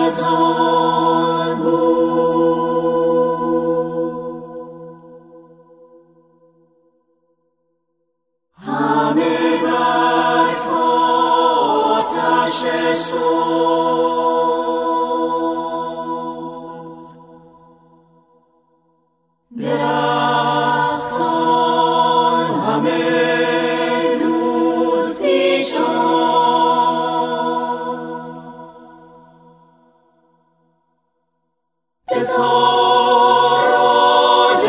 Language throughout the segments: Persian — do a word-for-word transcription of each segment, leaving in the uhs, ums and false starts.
خزان بود، همه برگ آتش سوخت، درختان همه دود پیچان، به تاراج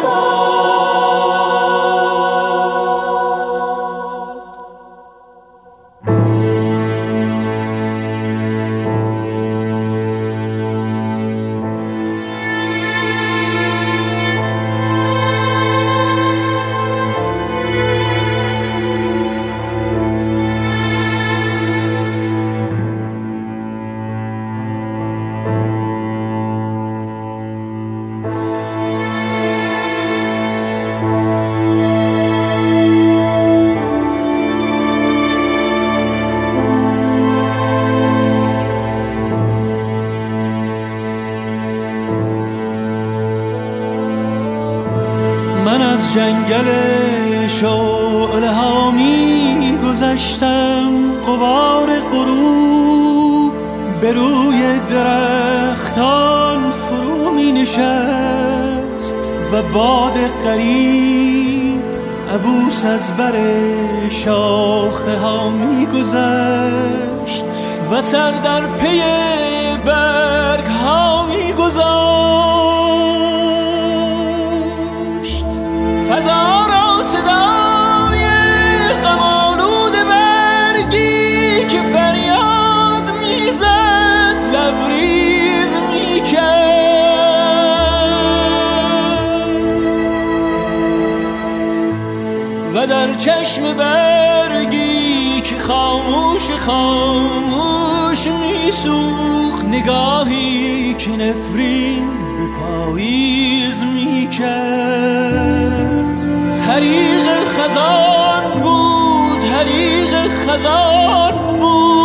من از جنگل شعله ها می گذشتم، غبار غروب به روی درختان فرو می نشست و باد غریب عبوس از بر شاخه ها می گذشت و سر در پی برگ ها می گذاشت. فضا را صدای غم‌آلود برگی که فریاد میزد لبریز میکرد و در چشم برگی که خاموش خاموش میسوخت نگاهی که نفرین به پاییز میکرد. حریق خزان بود، حریق خزان بود.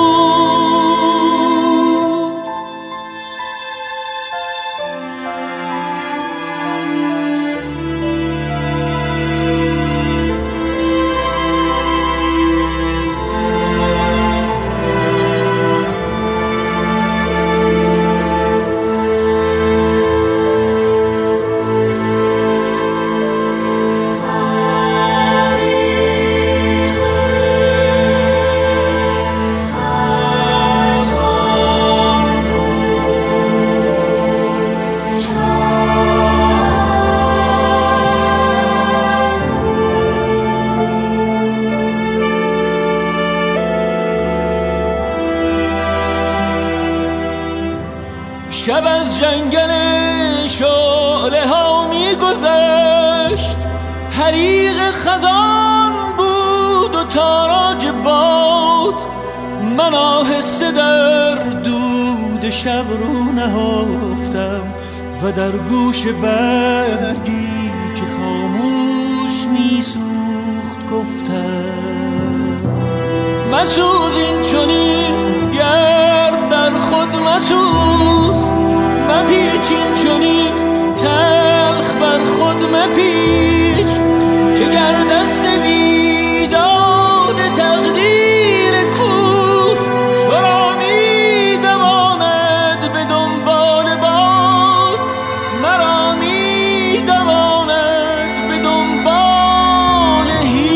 شب از جنگل شعله ها می گذشت، حریق خزان بود و تاراج باد. من آهسته در دود شب رو نهفتم و در گوش برگی که خاموش می سوخت گفتم مسوز این چنین گرد در خود مسوز، مپیچ این چنین تلخ بر خود مپیچ که گر دست بیداد تقدیر کور تو را می دواند به دنبال باد، مرا می دواند به دنبال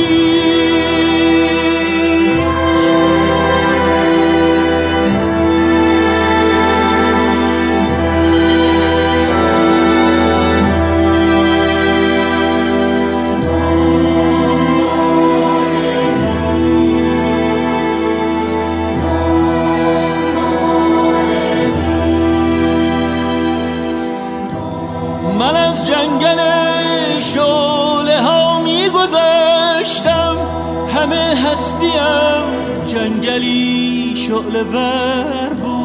هیچ. من از جنگل شعله ها می گذشتم، همه هستیم جنگلی شعله ور بود.